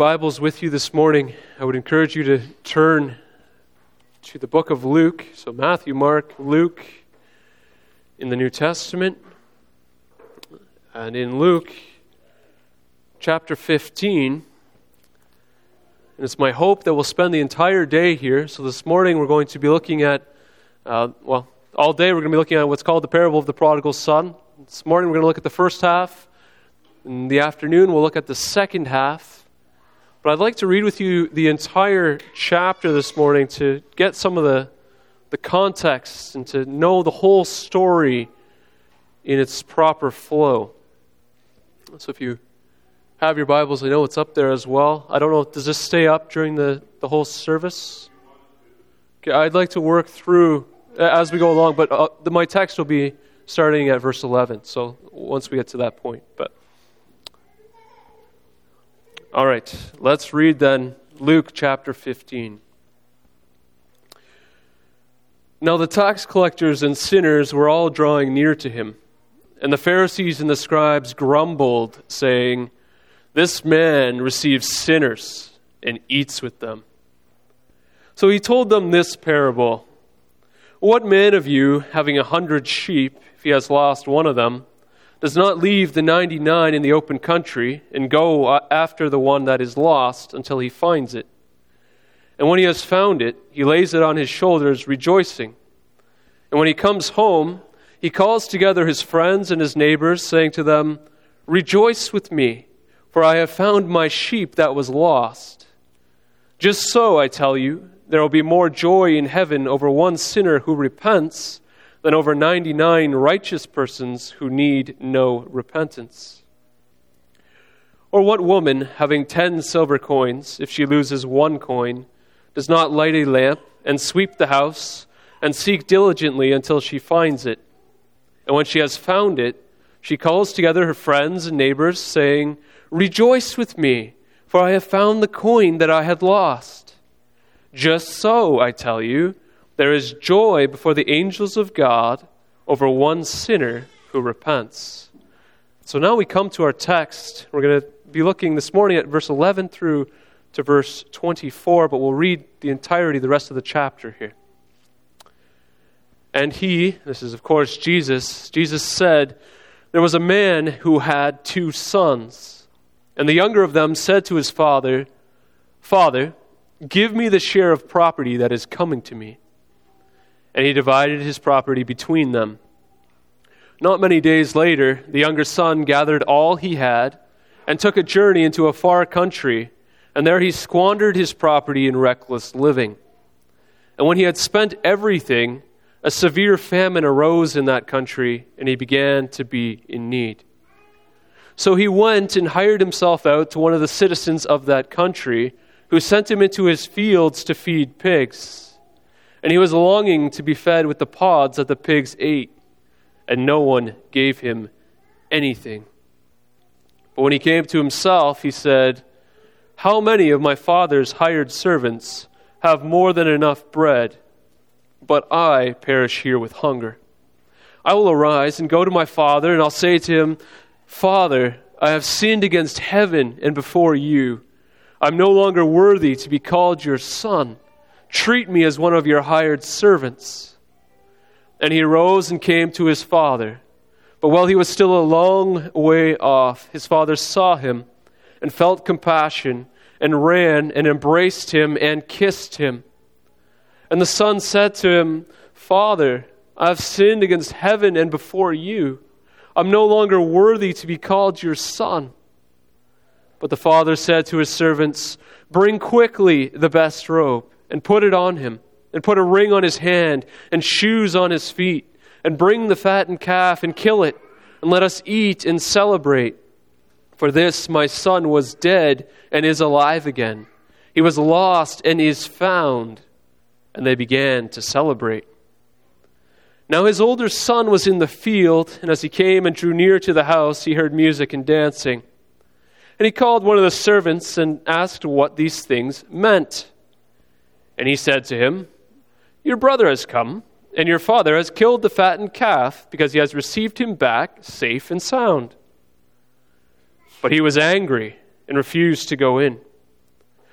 Bibles with you this morning, I would encourage you to turn to the book of Luke. So Matthew, Mark, Luke in the New Testament. And in Luke chapter 15, and it's my hope that we'll spend the entire day here. So this morning we're going to be looking at, all day we're going to be looking at what's called the parable of the prodigal son. This morning we're going to look at the first half. In the afternoon we'll look at the second half. But I'd like to read with you the entire chapter this morning to get some of the context and to know the whole story in its proper flow. So if you have your Bibles, I know it's up there as well. I don't know, does this stay up during the whole service? Okay, I'd like to work through as we go along, but my text will be starting at verse 11, so once we get to that point. But all right, let's read then Luke chapter 15. Now the tax collectors and sinners were all drawing near to him, and the Pharisees and the scribes grumbled, saying, "This man receives sinners and eats with them." So he told them this parable. "What man of you, having 100 sheep, if he has lost one of them, does not leave the 99 in the open country and go after the one that is lost until he finds it? And when he has found it, he lays it on his shoulders, rejoicing. And when he comes home, he calls together his friends and his neighbors, saying to them, 'Rejoice with me, for I have found my sheep that was lost.' Just so, I tell you, there will be more joy in heaven over one sinner who repents than over 99 righteous persons who need no repentance. Or what woman, having 10 silver coins, if she loses one coin, does not light a lamp and sweep the house and seek diligently until she finds it? And when she has found it, she calls together her friends and neighbors, saying, 'Rejoice with me, for I have found the coin that I had lost.' Just so, I tell you, there is joy before the angels of God over one sinner who repents." So now we come to our text. We're going to be looking this morning at verse 11 through to verse 24, but we'll read the entirety, the rest of the chapter here. "And he," this is of course Jesus said, "There was a man who had 2 sons. And the younger of them said to his father, 'Father, give me the share of property that is coming to me.' And he divided his property between them. Not many days later, the younger son gathered all he had and took a journey into a far country, and there he squandered his property in reckless living. And when he had spent everything, a severe famine arose in that country, and he began to be in need. So he went and hired himself out to one of the citizens of that country, who sent him into his fields to feed pigs. And he was longing to be fed with the pods that the pigs ate, and no one gave him anything. But when he came to himself, he said, 'How many of my father's hired servants have more than enough bread, but I perish here with hunger? I will arise and go to my father, and I'll say to him, Father, I have sinned against heaven and before you. I'm no longer worthy to be called your son. Treat me as one of your hired servants.' And he arose and came to his father. But while he was still a long way off, his father saw him and felt compassion and ran and embraced him and kissed him. And the son said to him, 'Father, I have sinned against heaven and before you. I'm no longer worthy to be called your son.' But the father said to his servants, 'Bring quickly the best robe and put it on him, and put a ring on his hand and shoes on his feet, and bring the fattened calf and kill it, and let us eat and celebrate. For this my son was dead and is alive again. He was lost and is found.' And they began to celebrate. Now his older son was in the field, and as he came and drew near to the house, he heard music and dancing. And he called one of the servants and asked what these things meant. And he said to him, 'Your brother has come, and your father has killed the fattened calf, because he has received him back safe and sound.' But he was angry and refused to go in.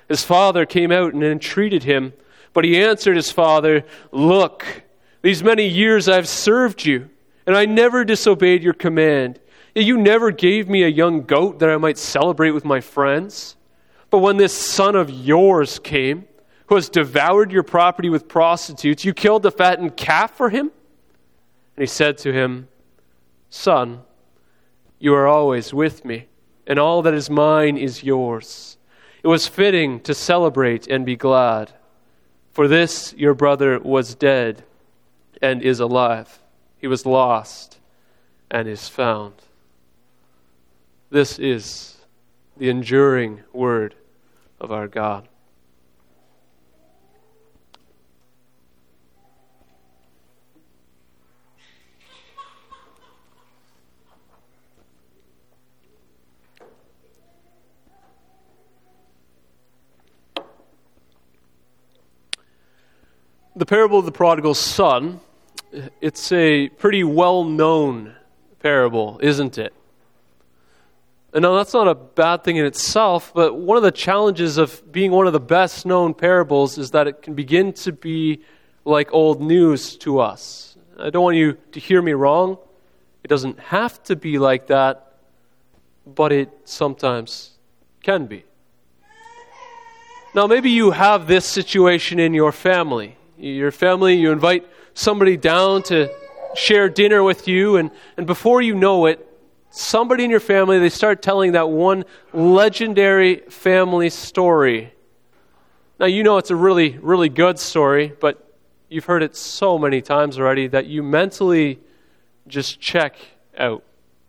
His father came out and entreated him, but he answered his father, 'Look, these many years I've served you, and I never disobeyed your command. Yet you never gave me a young goat that I might celebrate with my friends. But when this son of yours came, who has devoured your property with prostitutes, you killed the fattened calf for him?' And he said to him, 'Son, you are always with me, and all that is mine is yours. It was fitting to celebrate and be glad. For this your brother was dead and is alive. He was lost and is found.'" This is the enduring word of our God. The parable of the prodigal son, it's a pretty well-known parable, isn't it? And now that's not a bad thing in itself, but one of the challenges of being one of the best-known parables is that it can begin to be like old news to us. I don't want you to hear me wrong. It doesn't have to be like that, but it sometimes can be. Now, maybe you have this situation in your family. Your family, you invite somebody down to share dinner with you, and before you know it, somebody in your family, they start telling that one legendary family story. Now, you know it's a really, really good story, but you've heard it so many times already that you mentally just check out.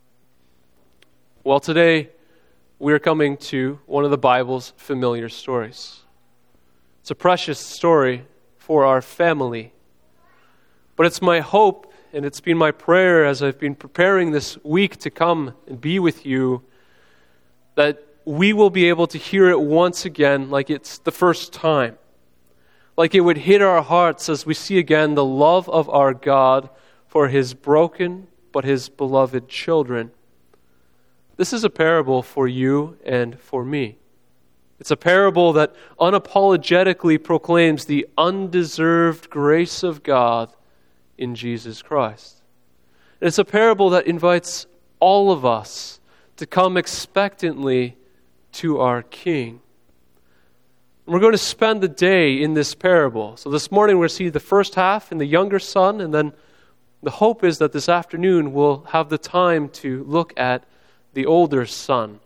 Well, today, we're coming to one of the Bible's familiar stories. It's a precious story for our family. But it's my hope, and it's been my prayer as I've been preparing this week to come and be with you, that we will be able to hear it once again like it's the first time. Like it would hit our hearts as we see again the love of our God for His broken but His beloved children. This is a parable for you and for me. It's a parable that unapologetically proclaims the undeserved grace of God in Jesus Christ. And it's a parable that invites all of us to come expectantly to our King. And we're going to spend the day in this parable. So this morning we're going to see the first half in the younger son, and then the hope is that this afternoon we'll have the time to look at the older son.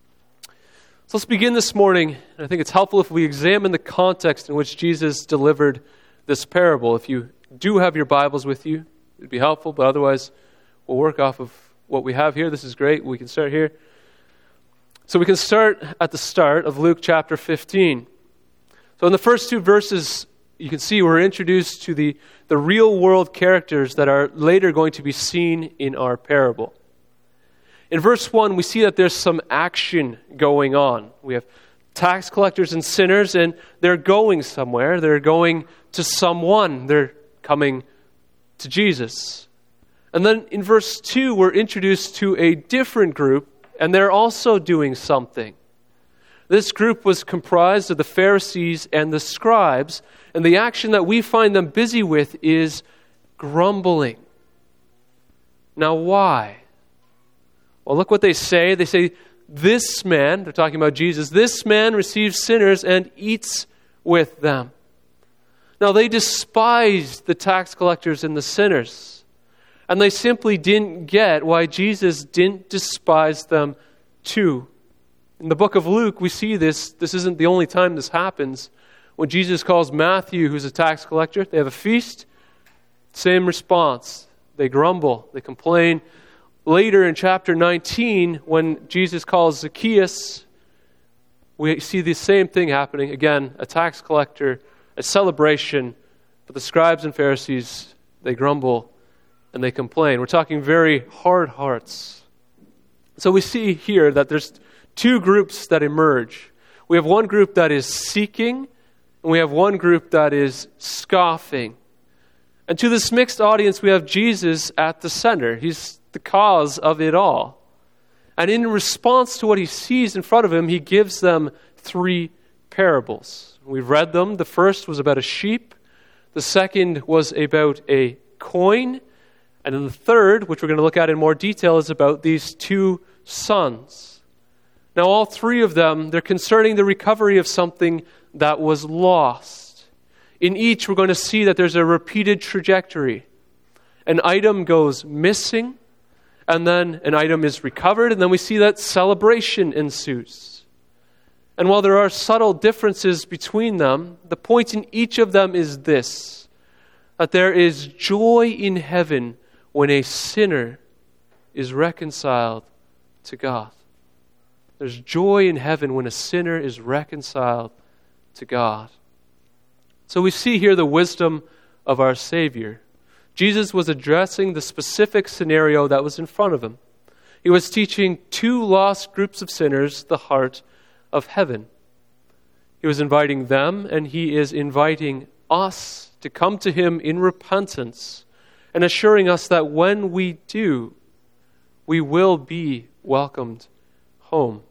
So let's begin this morning. I think it's helpful if we examine the context in which Jesus delivered this parable. If you do have your Bibles with you, it'd be helpful, but otherwise we'll work off of what we have here. This is great. We can start here. So we can start at the start of Luke chapter 15. So in the first two verses, you can see we're introduced to the real-world characters that are later going to be seen in our parable. In verse 1, we see that there's some action going on. We have tax collectors and sinners, and they're going somewhere. They're going to someone. They're coming to Jesus. And then in verse 2, we're introduced to a different group, and they're also doing something. This group was comprised of the Pharisees and the scribes, and the action that we find them busy with is grumbling. Now, why? Well, look what they say. They say, this man, they're talking about Jesus, this man receives sinners and eats with them. Now, they despised the tax collectors and the sinners, and they simply didn't get why Jesus didn't despise them too. In the book of Luke, we see this. This isn't the only time this happens. When Jesus calls Matthew, who's a tax collector, they have a feast, same response. They grumble, they complain. Later in chapter 19, when Jesus calls Zacchaeus, we see the same thing happening. Again, a tax collector, a celebration, but the scribes and Pharisees, they grumble and they complain. We're talking very hard hearts. So we see here that there's two groups that emerge. We have one group that is seeking, and we have one group that is scoffing. And to this mixed audience, we have Jesus at the center. He's the cause of it all. And in response to what he sees in front of him, he gives them three parables. We've read them. The first was about a sheep. The second was about a coin. And then the third, which we're going to look at in more detail, is about these two sons. Now, all three of them, they're concerning the recovery of something that was lost. In each, we're going to see that there's a repeated trajectory. An item goes missing, and then an item is recovered, and then we see that celebration ensues. And while there are subtle differences between them, the point in each of them is this, that there is joy in heaven when a sinner is reconciled to God. There's joy in heaven when a sinner is reconciled to God. So we see here the wisdom of our Savior. Jesus was addressing the specific scenario that was in front of him. He was teaching two lost groups of sinners the heart of heaven. He was inviting them, and he is inviting us to come to him in repentance and assuring us that when we do, we will be welcomed home.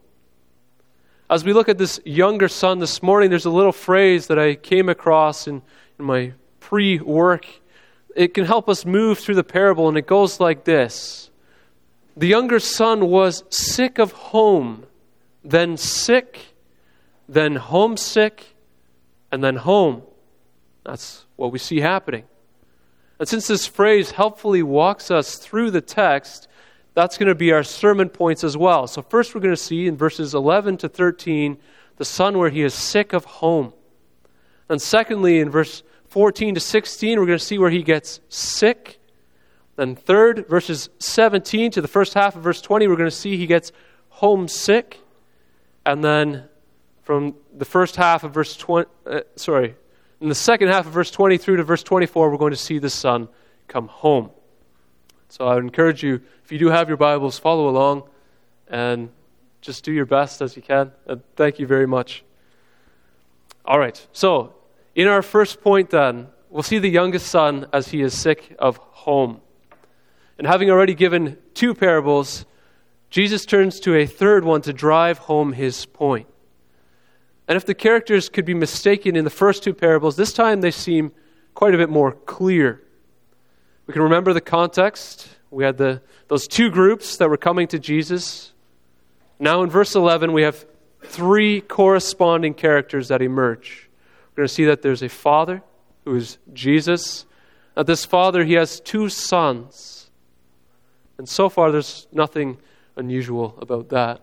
As we look at this younger son this morning, there's a little phrase that I came across in my pre-work. It can help us move through the parable, and it goes like this. The younger son was sick of home, then sick, then homesick, and then home. That's what we see happening. And since this phrase helpfully walks us through the text, that's going to be our sermon points as well. So first we're going to see in verses 11 to 13, the son where he is sick of home. And secondly, in verse 14 to 16, we're going to see where he gets sick. Then third, verses 17 to the first half of verse 20, we're going to see he gets homesick. And then from the first half of verse 20, in the second half of verse 20 through to verse 24, we're going to see the son come home. So I would encourage you, if you do have your Bibles, follow along and just do your best as you can. And thank you very much. All right, so in our first point then, we'll see the youngest son as he is sick of home. And having already given two parables, Jesus turns to a third one to drive home his point. And if the characters could be mistaken in the first two parables, this time they seem quite a bit more clear. We can remember the context. We had those two groups that were coming to Jesus. Now in verse 11, we have three corresponding characters that emerge. We're going to see that there's a father, who is Jesus. That this father, he has two sons. And so far, there's nothing unusual about that.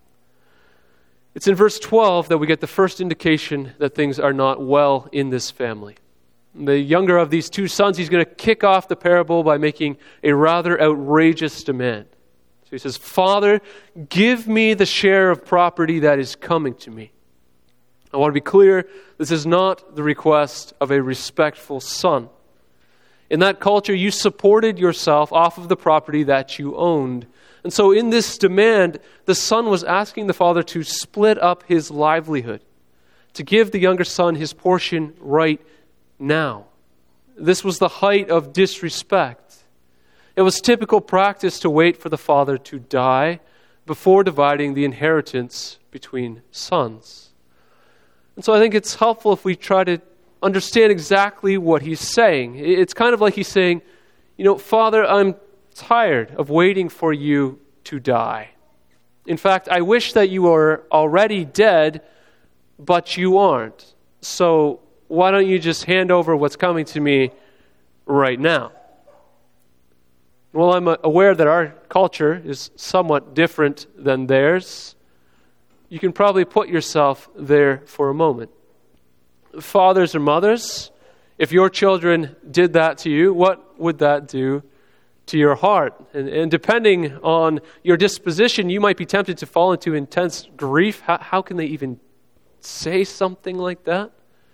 It's in verse 12 that we get the first indication that things are not well in this family. The younger of these two sons, he's going to kick off the parable by making a rather outrageous demand. So he says, "Father, give me the share of property that is coming to me." I want to be clear, this is not the request of a respectful son. In that culture, you supported yourself off of the property that you owned. And so in this demand, the son was asking the father to split up his livelihood, to give the younger son his portion right now. This was the height of disrespect. It was typical practice to wait for the father to die before dividing the inheritance between sons. And so I think it's helpful if we try to understand exactly what he's saying. It's kind of like he's saying, Father, I'm tired of waiting for you to die. In fact, I wish that you were already dead, but you aren't. So why don't you just hand over what's coming to me right now? Well, I'm aware that our culture is somewhat different than theirs. You can probably put yourself there for a moment. Fathers or mothers, if your children did that to you, what would that do to your heart? And depending on your disposition, you might be tempted to fall into intense grief. How can they even say something like that?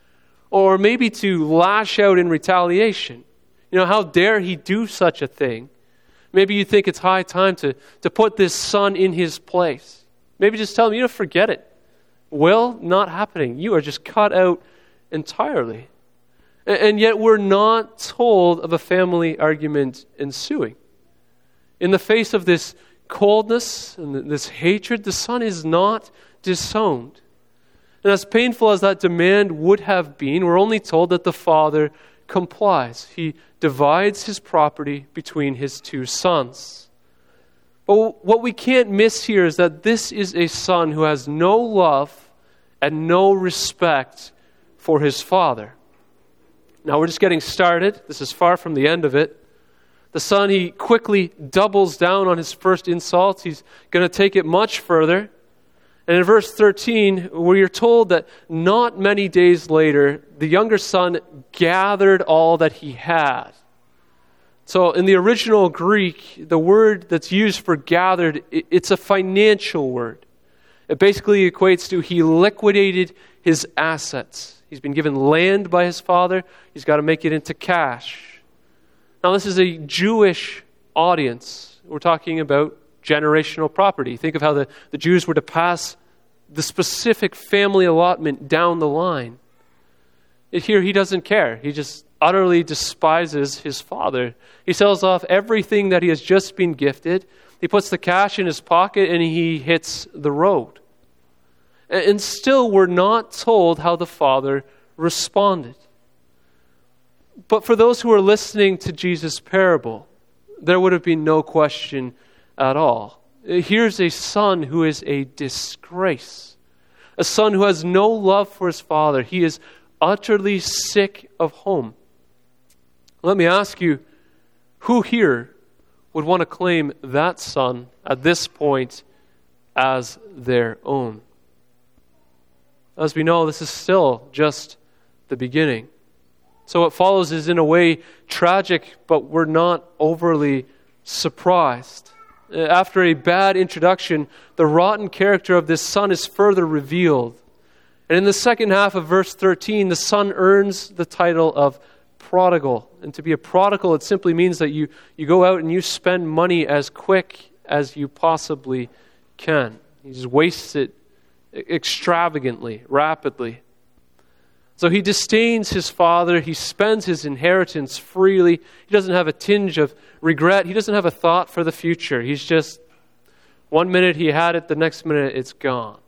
Or maybe to lash out in retaliation. How dare he do such a thing? Maybe you think it's high time to put this son in his place. Maybe just tell him, forget it. Will, not happening. You are just cut out entirely. And yet we're not told of a family argument ensuing. In the face of this coldness and this hatred, the son is not disowned. And as painful as that demand would have been, we're only told that the father complies. He divides his property between his two sons. But what we can't miss here is that this is a son who has no love and no respect for his father. Now we're just getting started. This is far from the end of it. The son, he quickly doubles down on his first insult. He's going to take it much further. And in verse 13, we are told that not many days later, the younger son gathered all that he had. So in the original Greek, the word that's used for gathered, it's a financial word. It basically equates to he liquidated his assets. He's been given land by his father. He's got to make it into cash. Now, this is a Jewish audience. We're talking about generational property. Think of how the Jews were to pass the specific family allotment down the line. Here, he doesn't care. He just utterly despises his father. He sells off everything that he has just been gifted. He puts the cash in his pocket and he hits the road. And still, we're not told how the father responded. But for those who are listening to Jesus' parable, there would have been no question at all. Here's a son who is a disgrace. A son who has no love for his father. He is utterly sick of home. Let me ask you, who here would want to claim that son at this point as their own? As we know, this is still just the beginning. So what follows is in a way tragic, but we're not overly surprised. After a bad introduction, the rotten character of this son is further revealed. And in the second half of verse 13, the son earns the title of prodigal. And to be a prodigal, it simply means that you go out and you spend money as quick as you possibly can. You just waste it extravagantly, rapidly. So he disdains his father. He spends his inheritance freely. He doesn't have a tinge of regret. He doesn't have a thought for the future. He's just, one minute he had it, the next minute it's gone.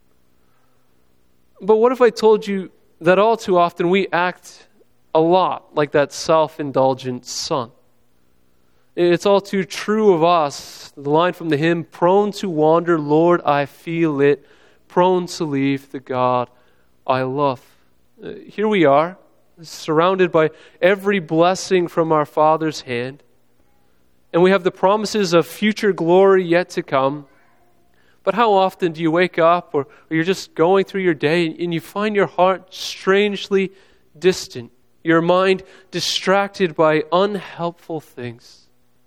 But what if I told you that all too often we act a lot like that self-indulgent son? It's all too true of us. The line from the hymn, prone to wander, Lord, I feel it, prone to leave the God I love. Here we are, surrounded by every blessing from our Father's hand. And we have the promises of future glory yet to come. But how often do you wake up or you're just going through your day and you find your heart strangely distant, your mind distracted by unhelpful things?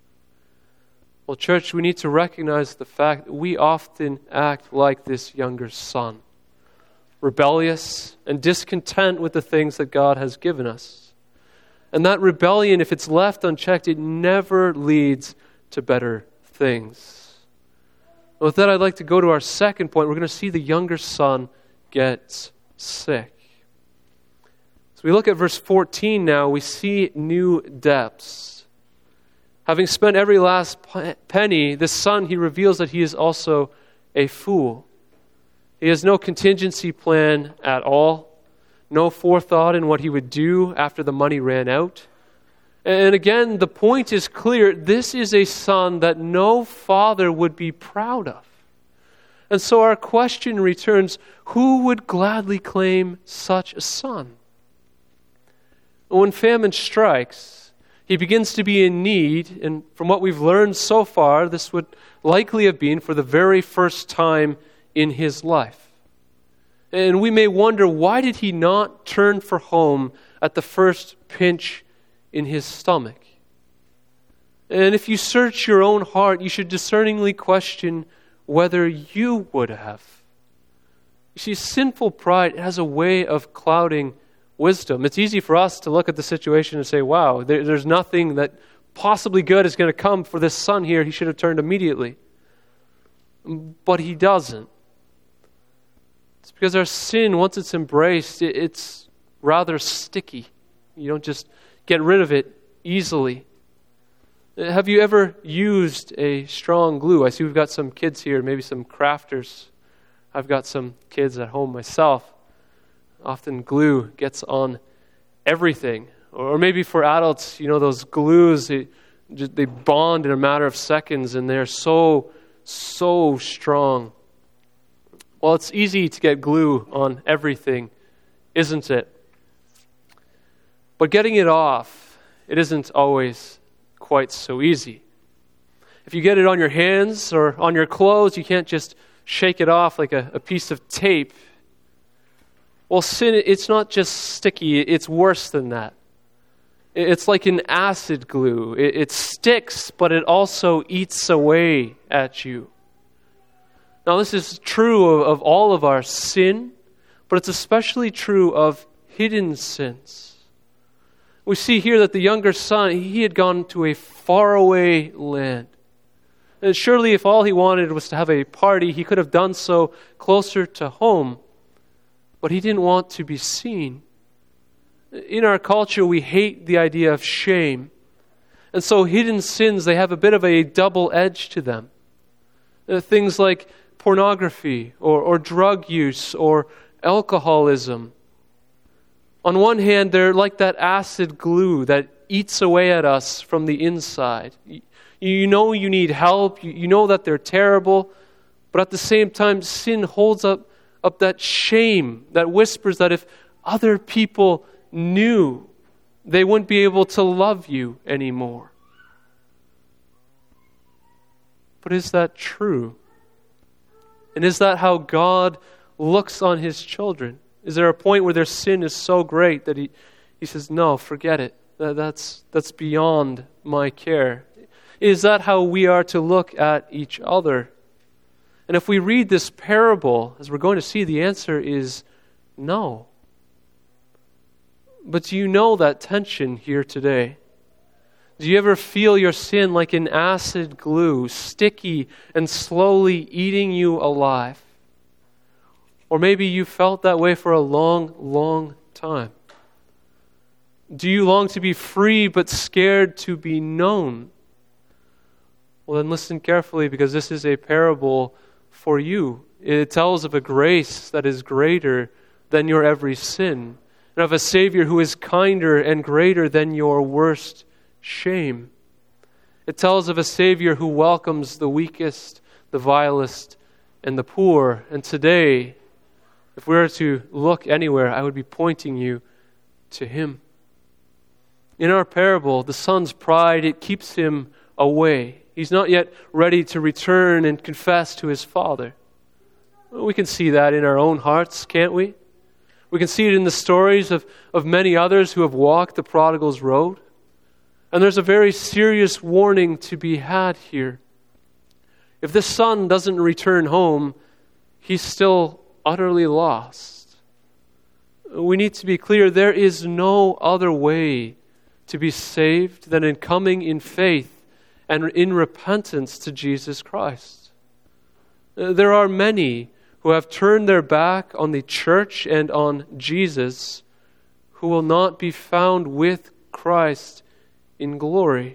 Well, church, we need to recognize the fact that we often act like this younger son. Rebellious and discontent with the things that God has given us. And that rebellion, if it's left unchecked, it never leads to better things. With that, I'd like to go to our second point. We're going to see the younger son gets sick. So we look at verse 14 now. We see new depths. Having spent every last penny, this son, he reveals that he is also a fool. He has no contingency plan at all, no forethought in what he would do after the money ran out. And again, the point is clear. This is a son that no father would be proud of. And so our question returns, who would gladly claim such a son? When famine strikes, he begins to be in need, and from what we've learned so far, this would likely have been for the very first time in his life. And we may wonder, why did he not turn for home at the first pinch in his stomach? And if you search your own heart, you should discerningly question whether you would have. You see, sinful pride has a way of clouding wisdom. It's easy for us to look at the situation and say, wow, there's nothing that possibly good is going to come for this son here. He should have turned immediately. But he doesn't. It's because our sin, once it's embraced, it's rather sticky. You don't just get rid of it easily. Have you ever used a strong glue? I see we've got some kids here, maybe some crafters. I've got some kids at home myself. Often glue gets on everything. Or maybe for adults, those glues, they bond in a matter of seconds, and they're so strong. Well, it's easy to get glue on everything, isn't it? But getting it off, it isn't always quite so easy. If you get it on your hands or on your clothes, you can't just shake it off like a piece of tape. Well, sin, it's not just sticky, it's worse than that. It's like an acid glue. It sticks, but it also eats away at you. Now, this is true of all of our sin, but it's especially true of hidden sins. We see here that the younger son, he had gone to a faraway land. And surely if all he wanted was to have a party, he could have done so closer to home. But he didn't want to be seen. In our culture, we hate the idea of shame. And so hidden sins, they have a bit of a double edge to them. Things like pornography or drug use or alcoholism. On one hand, they're like that acid glue that eats away at us from the inside. You know you need help. You know that they're terrible. But at the same time, sin holds up that shame that whispers that if other people knew, they wouldn't be able to love you anymore. But is that true? And is that how God looks on His children? Is there a point where their sin is so great that He says, no, forget it. That's beyond my care. Is that how we are to look at each other? And if we read this parable, as we're going to see, the answer is no. But do you know that tension here today? Do you ever feel your sin like an acid glue, sticky and slowly eating you alive? Or maybe you felt that way for a long, long time. Do you long to be free but scared to be known? Well, then listen carefully, because this is a parable for you. It tells of a grace that is greater than your every sin, and of a Savior who is kinder and greater than your worst shame. It tells of a Savior who welcomes the weakest, the vilest, and the poor. And today, if we were to look anywhere, I would be pointing you to Him. In our parable, the son's pride, it keeps him away. He's not yet ready to return and confess to his father. Well, we can see that in our own hearts, can't we? We can see it in the stories of many others who have walked the prodigal's road. And there's a very serious warning to be had here. If this son doesn't return home, he's still utterly lost. We need to be clear, there is no other way to be saved than in coming in faith and in repentance to Jesus Christ. There are many who have turned their back on the church and on Jesus, who will not be found with Christ in glory.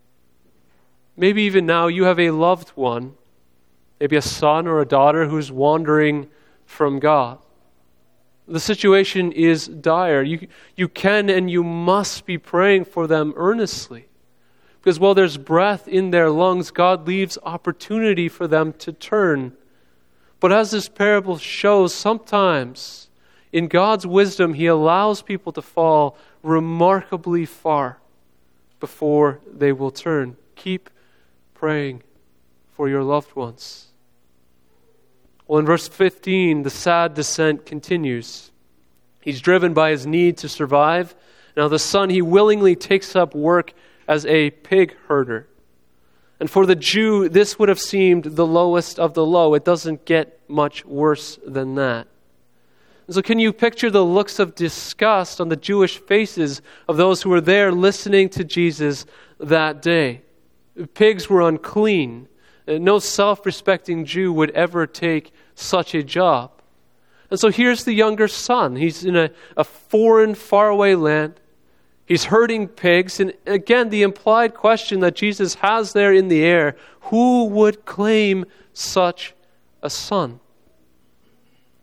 Maybe even now you have a loved one, maybe a son or a daughter who's wandering from God. The situation is dire. You can and you must be praying for them earnestly. Because while there's breath in their lungs, God leaves opportunity for them to turn. But as this parable shows, sometimes in God's wisdom, He allows people to fall remarkably far before they will turn. Keep praying for your loved ones. Well, in verse 15, the sad descent continues. He's driven by his need to survive. Now the son, he willingly takes up work as a pig herder. And for the Jew, this would have seemed the lowest of the low. It doesn't get much worse than that. And so can you picture the looks of disgust on the Jewish faces of those who were there listening to Jesus that day? Pigs were unclean. No self-respecting Jew would ever take such a job. And so here's the younger son. He's in a foreign, faraway land. He's herding pigs. And again, the implied question that Jesus has there in the air, who would claim such a son?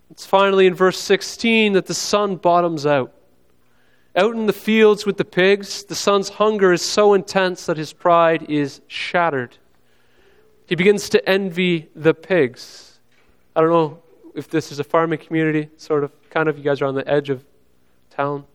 It's finally in verse 16 that the son bottoms out. Out in the fields with the pigs, the son's hunger is so intense that his pride is shattered. He begins to envy the pigs. I don't know if this is a farming community, kind of. You guys are on the edge of town.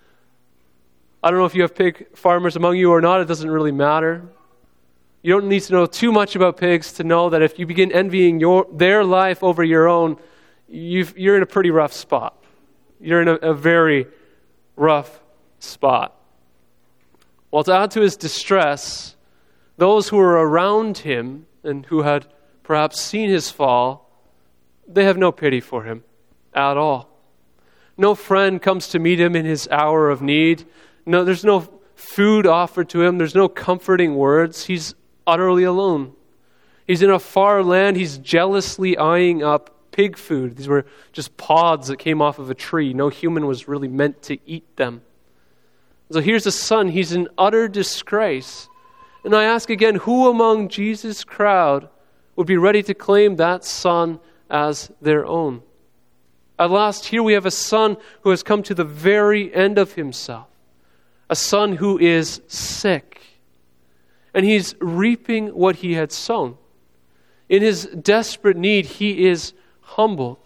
I don't know if you have pig farmers among you or not. It doesn't really matter. You don't need to know too much about pigs to know that if you begin envying their life over your own, you're in a pretty rough spot. You're in a very rough spot. Well, to add to his distress, those who were around him and who had perhaps seen his fall, they have no pity for him at all. No friend comes to meet him in his hour of need. No, there's no food offered to him. There's no comforting words. He's utterly alone. He's in a far land. He's jealously eyeing up pig food. These were just pods that came off of a tree. No human was really meant to eat them. So here's a son. He's in utter disgrace. And I ask again, who among Jesus' crowd would be ready to claim that son as their own? At last, here we have a son who has come to the very end of himself. A son who is sick. And he's reaping what he had sown. In his desperate need, he is humbled.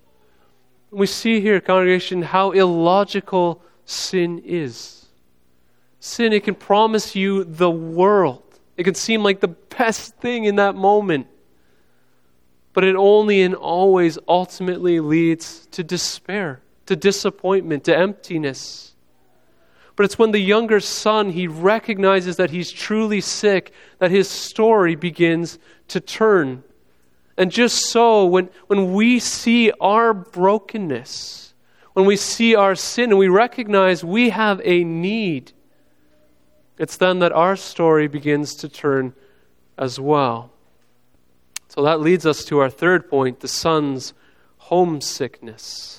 We see here, congregation, how illogical sin is. Sin, it can promise you the world. It can seem like the best thing in that moment. But it only and always ultimately leads to despair, to disappointment, to emptiness. But it's when the younger son, he recognizes that he's truly sick, that his story begins to turn. And just so, when we see our brokenness, when we see our sin and we recognize we have a need, it's then that our story begins to turn as well. So that leads us to our third point, the son's homesickness.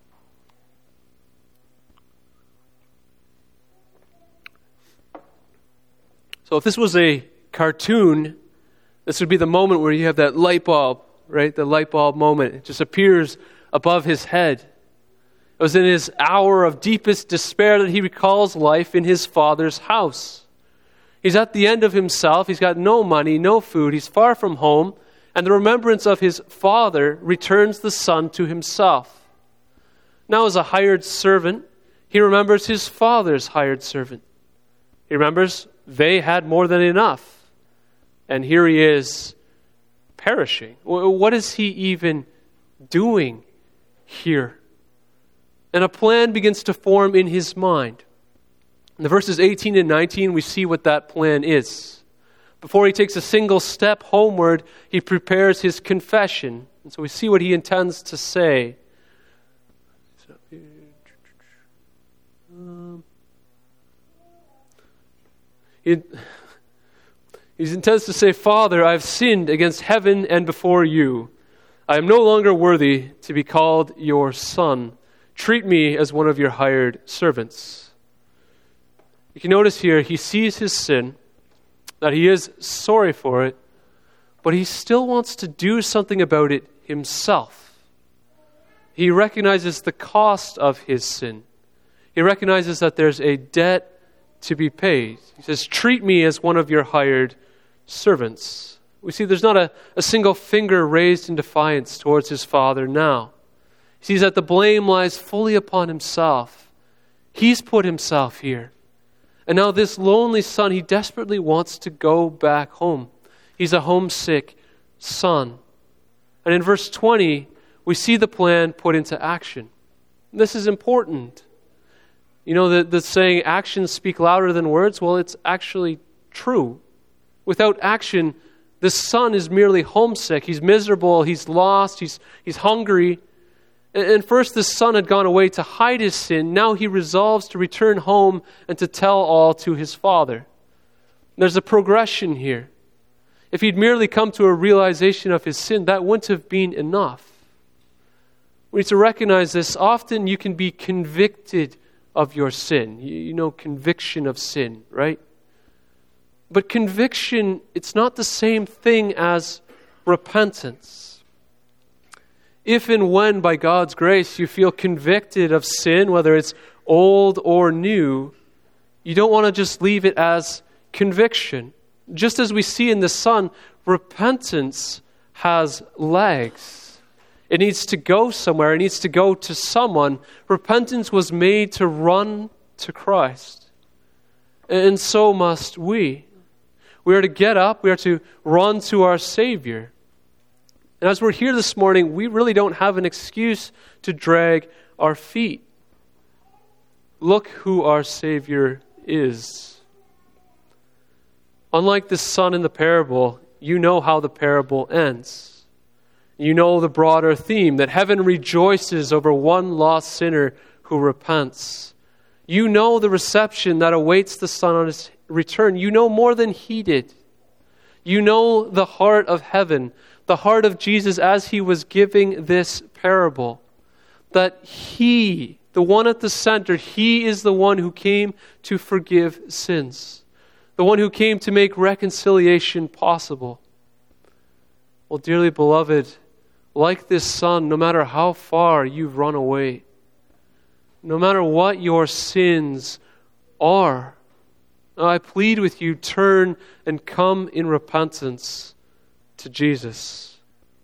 So if this was a cartoon, this would be the moment where you have that light bulb, right? The light bulb moment. It just appears above his head. It was in his hour of deepest despair that he recalls life in his father's house. He's at the end of himself. He's got no money, no food. He's far from home. And the remembrance of his father returns the son to himself. Now as a hired servant, he remembers his father's hired servant. He remembers they had more than enough. And here he is perishing. What is he even doing here? And a plan begins to form in his mind. In the verses 18 and 19, we see what that plan is. Before he takes a single step homeward, he prepares his confession. And so we see what he intends to say. He intends to say, "Father, I've sinned against heaven and before you. I am no longer worthy to be called your son. Treat me as one of your hired servants." You can notice here, he sees his sin, that he is sorry for it, but he still wants to do something about it himself. He recognizes the cost of his sin. He recognizes that there's a debt to be paid. He says, "Treat me as one of your hired servants." We see there's not a single finger raised in defiance towards his father now. He sees that the blame lies fully upon himself. He's put himself here. And now this lonely son, he desperately wants to go back home. He's a homesick son. And in verse 20, we see the plan put into action. This is important. You know, the saying, actions speak louder than words? Well, it's actually true. Without action, the son is merely homesick. He's miserable. He's lost. He's hungry. And first, the son had gone away to hide his sin. Now he resolves to return home and to tell all to his father. There's a progression here. If he'd merely come to a realization of his sin, that wouldn't have been enough. We need to recognize this. Often you can be convicted of your sin. You know, conviction of sin, right? But conviction, it's not the same thing as repentance. If and when, by God's grace, you feel convicted of sin, whether it's old or new, you don't want to just leave it as conviction. Just as we see in the Son, repentance has legs. It needs to go somewhere. It needs to go to someone. Repentance was made to run to Christ. And so must we. We are to get up. We are to run to our Savior. And as we're here this morning, we really don't have an excuse to drag our feet. Look who our Savior is. Unlike the son in the parable, you know how the parable ends. You know the broader theme, that heaven rejoices over one lost sinner who repents. You know the reception that awaits the Son on his return. You know more than he did. You know the heart of heaven, the heart of Jesus as he was giving this parable. That he, the one at the center, he is the one who came to forgive sins. The one who came to make reconciliation possible. Well, dearly beloved, like this son, no matter how far you've run away, no matter what your sins are, I plead with you, turn and come in repentance to Jesus.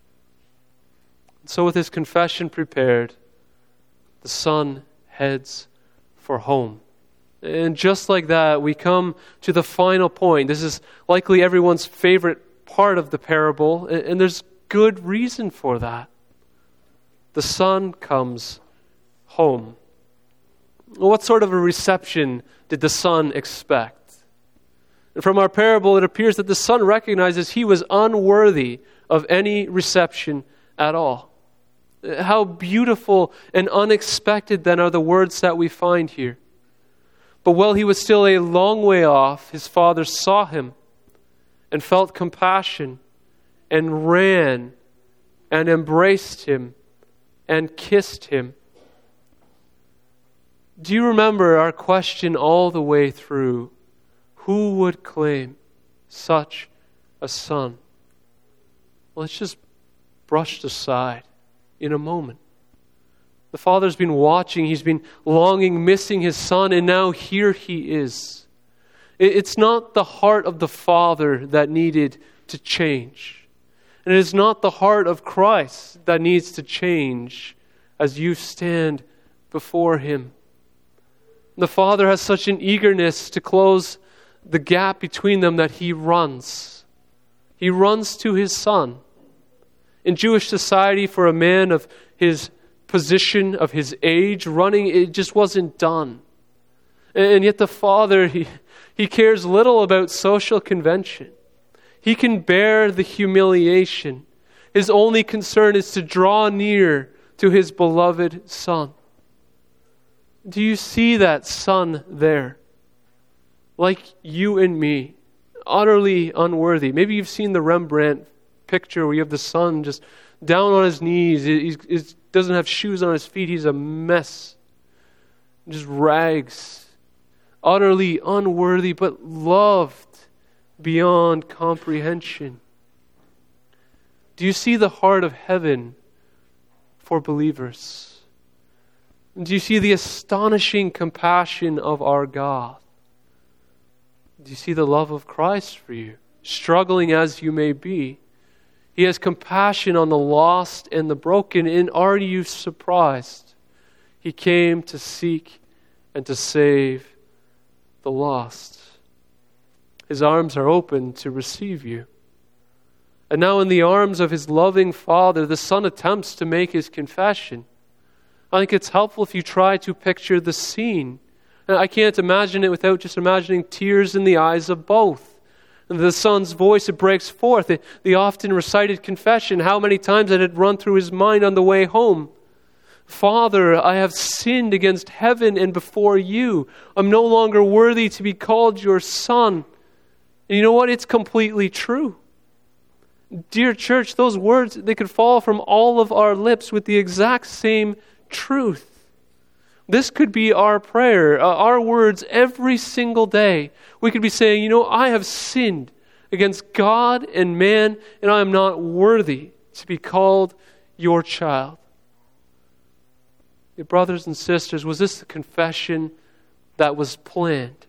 So with his confession prepared, the son heads for home. And just like that, we come to the final point. This is likely everyone's favorite part of the parable, and there's good reason for that. The son comes home. What sort of a reception did the son expect? And from our parable, it appears that the son recognizes he was unworthy of any reception at all. How beautiful and unexpected then are the words that we find here. But while he was still a long way off, his father saw him and felt compassion and ran and embraced him and kissed him. Do you remember our question all the way through? Who would claim such a son? Well, it's just brushed aside in a moment. The father's been watching, he's been longing, missing his son, and now here he is. It's not the heart of the Father that needed to change. And it is not the heart of Christ that needs to change as you stand before him. The Father has such an eagerness to close the gap between them that he runs. He runs to his son. In Jewish society, for a man of his position, of his age, running, it just wasn't done. And yet the Father, he cares little about social convention. He can bear the humiliation. His only concern is to draw near to his beloved Son. Do you see that Son there? Like you and me, utterly unworthy. Maybe you've seen the Rembrandt picture where you have the Son just down on his knees. He doesn't have shoes on his feet. He's a mess. Just rags. Utterly unworthy, but loved beyond comprehension. Do you see the heart of heaven for believers? Do you see the astonishing compassion of our God? Do you see the love of Christ for you? Struggling as you may be, he has compassion on the lost and the broken. And are you surprised? He came to seek and to save the lost. His arms are open to receive you. And now in the arms of his loving Father, the Son attempts to make his confession. I think it's helpful if you try to picture the scene. I can't imagine it without just imagining tears in the eyes of both. And the Son's voice, it breaks forth. The often recited confession, how many times it had run through his mind on the way home. Father, I have sinned against heaven and before you. I'm no longer worthy to be called your son. And you know what? It's completely true. Dear church, those words, they could fall from all of our lips with the exact same truth. This could be our prayer, our words every single day. We could be saying, I have sinned against God and man, and I am not worthy to be called your child. Your brothers and sisters, was this the confession that was planned?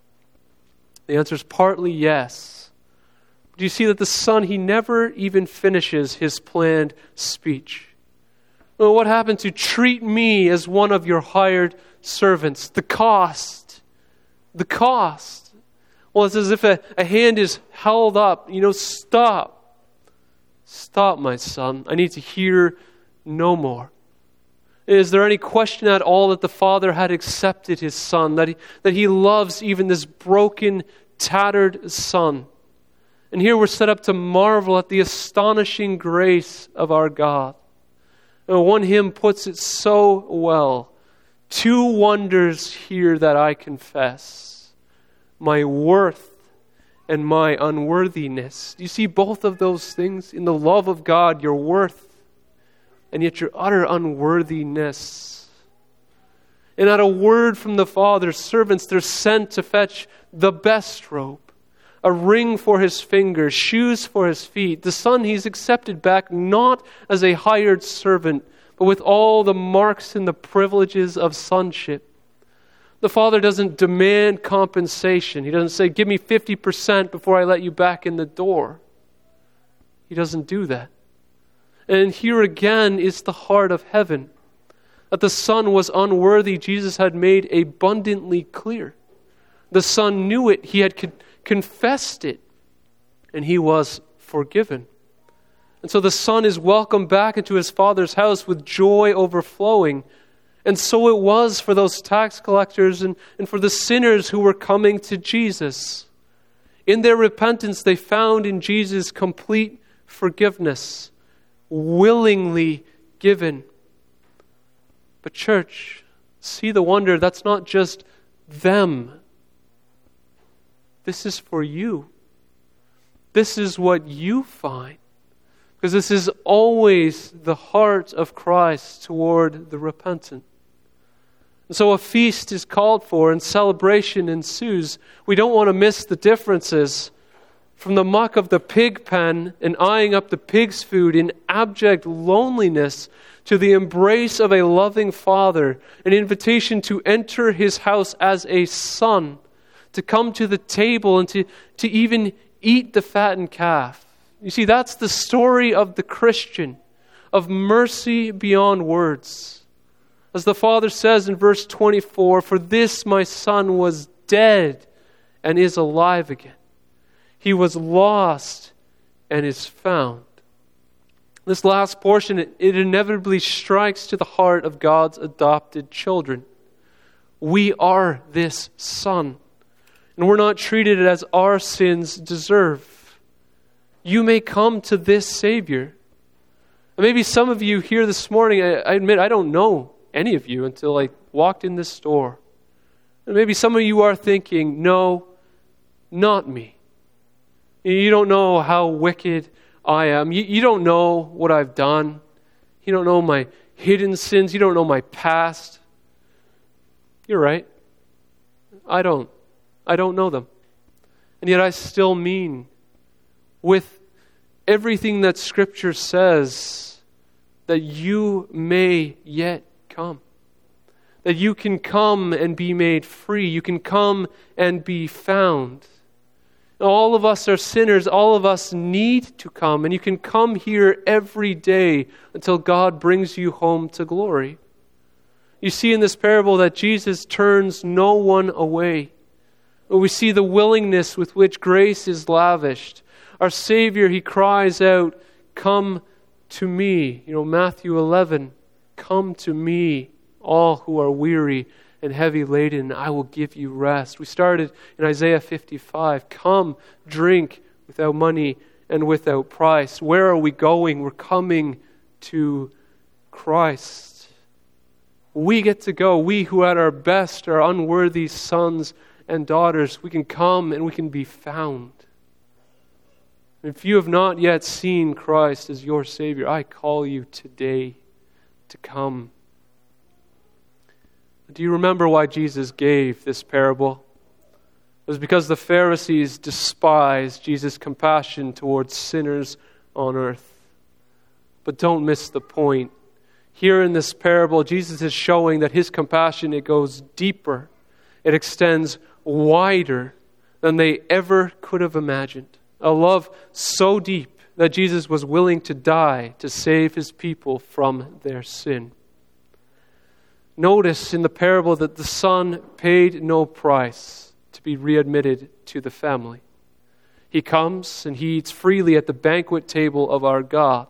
The answer is partly yes. Do you see that the son, he never even finishes his planned speech? Well, what happened to treat me as one of your hired servants? The cost. The cost. Well, it's as if a hand is held up. Stop. Stop, my son. I need to hear no more. Is there any question at all that the Father had accepted his Son, that he loves even this broken, tattered Son? And here we're set up to marvel at the astonishing grace of our God. One hymn puts it so well. 2 wonders here that I confess, my worth and my unworthiness. Do you see both of those things? In the love of God, your worth, and yet your utter unworthiness. And at a word from the Father, servants, they're sent to fetch the best robe, a ring for his finger, shoes for his feet. The Son, he's accepted back not as a hired servant, but with all the marks and the privileges of sonship. The Father doesn't demand compensation. He doesn't say, give me 50% before I let you back in the door. He doesn't do that. And here again is the heart of heaven. That the Son was unworthy, Jesus had made abundantly clear. The Son knew it. He had confessed it. And he was forgiven. And so the Son is welcomed back into his Father's house with joy overflowing. And so it was for those tax collectors and for the sinners who were coming to Jesus. In their repentance, they found in Jesus complete forgiveness, willingly given. But church, see the wonder, that's not just them. This is for you. This is what you find. Because this is always the heart of Christ toward the repentant. And so a feast is called for and celebration ensues. We don't want to miss the differences from the muck of the pig pen and eyeing up the pig's food in abject loneliness to the embrace of a loving Father, an invitation to enter his house as a son, to come to the table and to even eat the fattened calf. You see, that's the story of the Christian, of mercy beyond words. As the Father says in verse 24, for this my son was dead and is alive again. He was lost and is found. This last portion, it inevitably strikes to the heart of God's adopted children. We are this son, and we're not treated as our sins deserve. You may come to this Savior. And maybe some of you here this morning, I admit I don't know any of you until I walked in this door. And maybe some of you are thinking, no, not me. You don't know how wicked I am. You don't know what I've done. You don't know my hidden sins. You don't know my past. You're right. I don't know them. And yet I still mean, with everything that Scripture says, that you may yet come. That you can come and be made free. You can come and be found. All of us are sinners. All of us need to come. And you can come here every day until God brings you home to glory. You see in this parable that Jesus turns no one away. We see the willingness with which grace is lavished. Our Savior, he cries out, come to me. Matthew 11, come to me, all who are weary and heavy laden, I will give you rest. We started in Isaiah 55. Come, drink without money and without price. Where are we going? We're coming to Christ. We get to go. We who at our best are unworthy sons and daughters, we can come and we can be found. If you have not yet seen Christ as your Savior, I call you today to come. Do you remember why Jesus gave this parable? It was because the Pharisees despised Jesus' compassion towards sinners on earth. But don't miss the point. Here in this parable, Jesus is showing that his compassion, it goes deeper. It extends wider than they ever could have imagined. A love so deep that Jesus was willing to die to save his people from their sin. Notice in the parable that the son paid no price to be readmitted to the family. He comes and he eats freely at the banquet table of our God.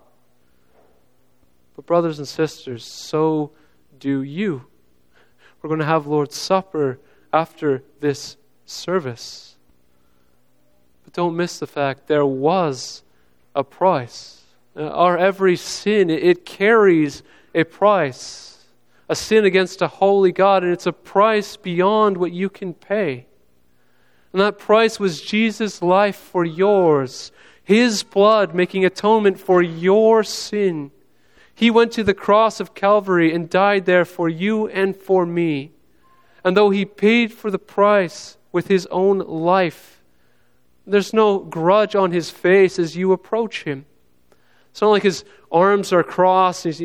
But brothers and sisters, so do you. We're going to have Lord's Supper after this service. But don't miss the fact there was a price. Our every sin, it carries a price. A sin against a holy God, and it's a price beyond what you can pay. And that price was Jesus' life for yours. His blood making atonement for your sin. He went to the cross of Calvary and died there for you and for me. And though he paid for the price with his own life, there's no grudge on his face as you approach him. It's not like his arms are crossed. He's,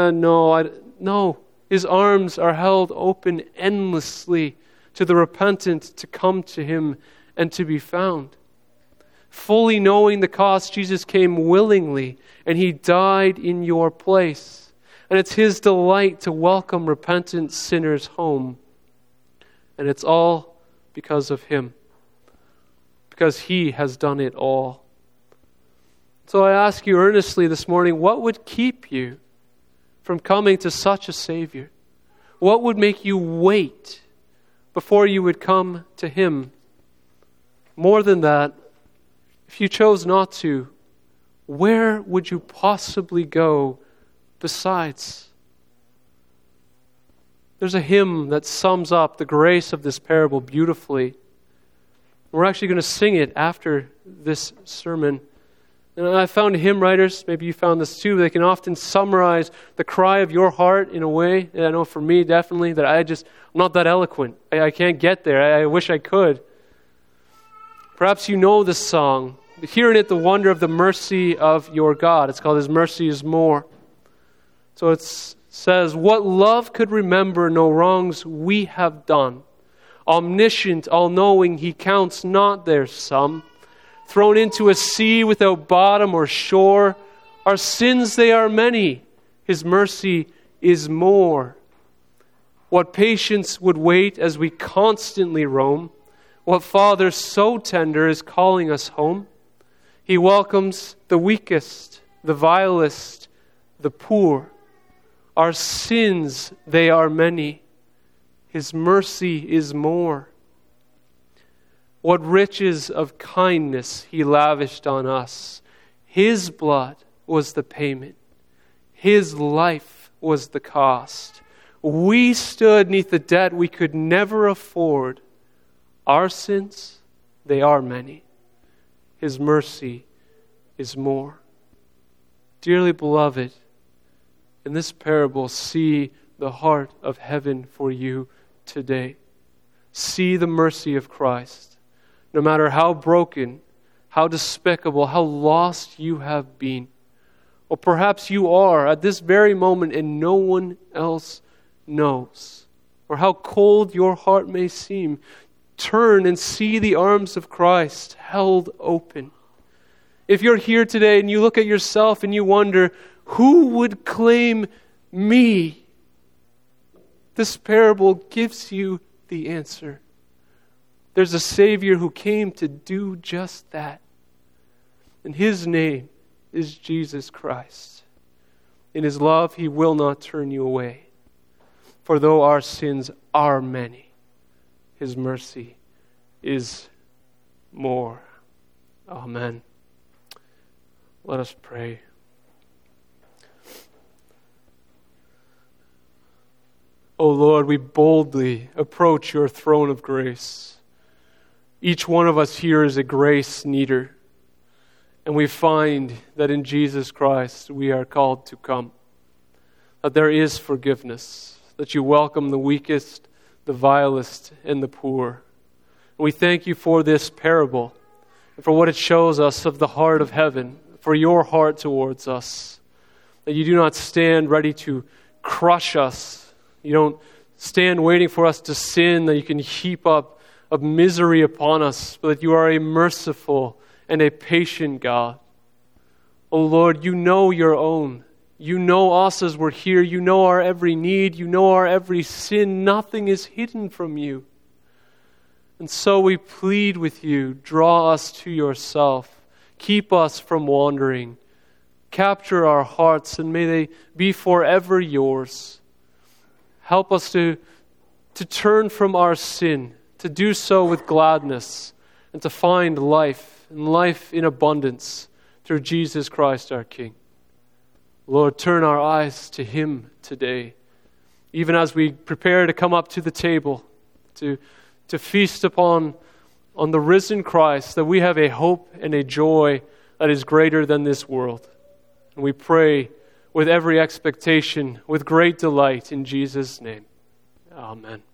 no. His arms are held open endlessly to the repentant to come to him and to be found. Fully knowing the cost, Jesus came willingly and he died in your place. And it's his delight to welcome repentant sinners home. And it's all because of him. Because he has done it all. So I ask you earnestly this morning, what would keep you from coming to such a Savior? What would make you wait before you would come to him? More than that, if you chose not to, where would you possibly go besides? There's a hymn that sums up the grace of this parable beautifully. We're actually going to sing it after this sermon. And I found hymn writers, maybe you found this too, they can often summarize the cry of your heart in a way. I know for me, definitely, that I'm not that eloquent. I can't get there. I wish I could. Perhaps you know this song. Hear in it the wonder of the mercy of your God. It's called His Mercy is More. So it says, what love could remember no wrongs we have done? Omniscient, all-knowing, He counts not their sum. Thrown into a sea without bottom or shore, our sins they are many, His mercy is more. What patience would wait as we constantly roam? What Father so tender is calling us home? He welcomes the weakest, the vilest, the poor. Our sins they are many, His mercy is more. What riches of kindness He lavished on us. His blood was the payment. His life was the cost. We stood neath the debt we could never afford. Our sins, they are many. His mercy is more. Dearly beloved, in this parable, see the heart of heaven for you today. See the mercy of Christ. No matter how broken, how despicable, how lost you have been. Or perhaps you are at this very moment and no one else knows. Or how cold your heart may seem. Turn and see the arms of Christ held open. If you're here today and you look at yourself and you wonder, who would claim me? This parable gives you the answer. There's a Savior who came to do just that. And His name is Jesus Christ. In His love, He will not turn you away. For though our sins are many, His mercy is more. Amen. Let us pray. O Lord, we boldly approach your throne of grace. Each one of us here is a grace needer. And we find that in Jesus Christ we are called to come. That there is forgiveness. That you welcome the weakest, the vilest, and the poor. And we thank you for this parable. And for what it shows us of the heart of heaven. For your heart towards us. that you do not stand ready to crush us. You don't stand waiting for us to sin, that you can heap up of misery upon us, but that you are a merciful and a patient God. Oh Lord, you know your own. You know us as we're here. You know our every need. You know our every sin. Nothing is hidden from you. And so we plead with you, draw us to yourself. Keep us from wandering. Capture our hearts, and may they be forever yours. Help us to turn from our sin, to do so with gladness, and to find life, and life in abundance through Jesus Christ our King. Lord, turn our eyes to Him today, even as we prepare to come up to the table, to feast upon the risen Christ, that we have a hope and a joy that is greater than this world. And we pray with every expectation, with great delight in Jesus' name. Amen.